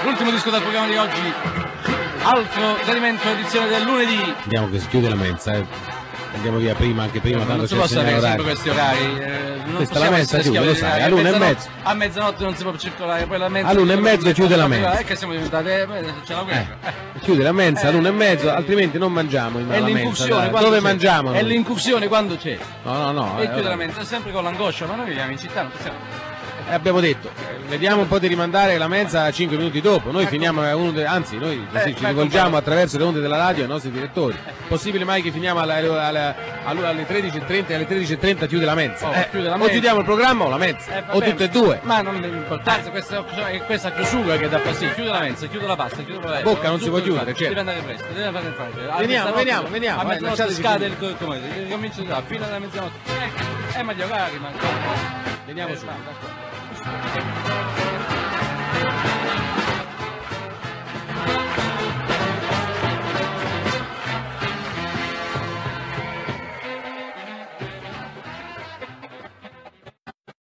L'ultimo disco del programma di oggi, altro tradimento, edizione del lunedì. Vediamo che si chiude la mensa, andiamo via prima, anche prima, tanto non si c'è il possono segnale avere sempre orario. questi orari. Questa la mensa chiude, lo sai, all'1 e mezzo. A mezzanotte non si può circolare, poi la mensa. All'1 e mezzo chiude la mensa. È che siamo diventati, c'è la guerra. Chiude la mensa all'1 e mezzo, altrimenti non mangiamo in È alla l'incursione mensa. quando Dove c'è. mangiamo? È noi? l'incursione quando c'è. No. E chiude la mensa, sempre con l'angoscia, ma noi viviamo in città, non possiamo. Abbiamo detto, vediamo un po' di rimandare la mensa 5 minuti dopo, noi finiamo anzi noi così ci rivolgiamo attraverso le onde della radio ai nostri direttori. Possibile mai che finiamo alle 13:30 e alle 13:30 chiude la mensa? O chiudiamo il programma o la mensa, o tutte e due. Ma non ha importanza, è questa chiusura che dà fastidio. Chiude la mensa, chiude la pasta, chiude la bocca non si può chiudere, certo. Deve andare presto, deve andare presto. Veniamo. A mezzanotte scade il comando, comincia da fino alla mezzanotte. Ma gli orari, ma veniamo su. d'accordo.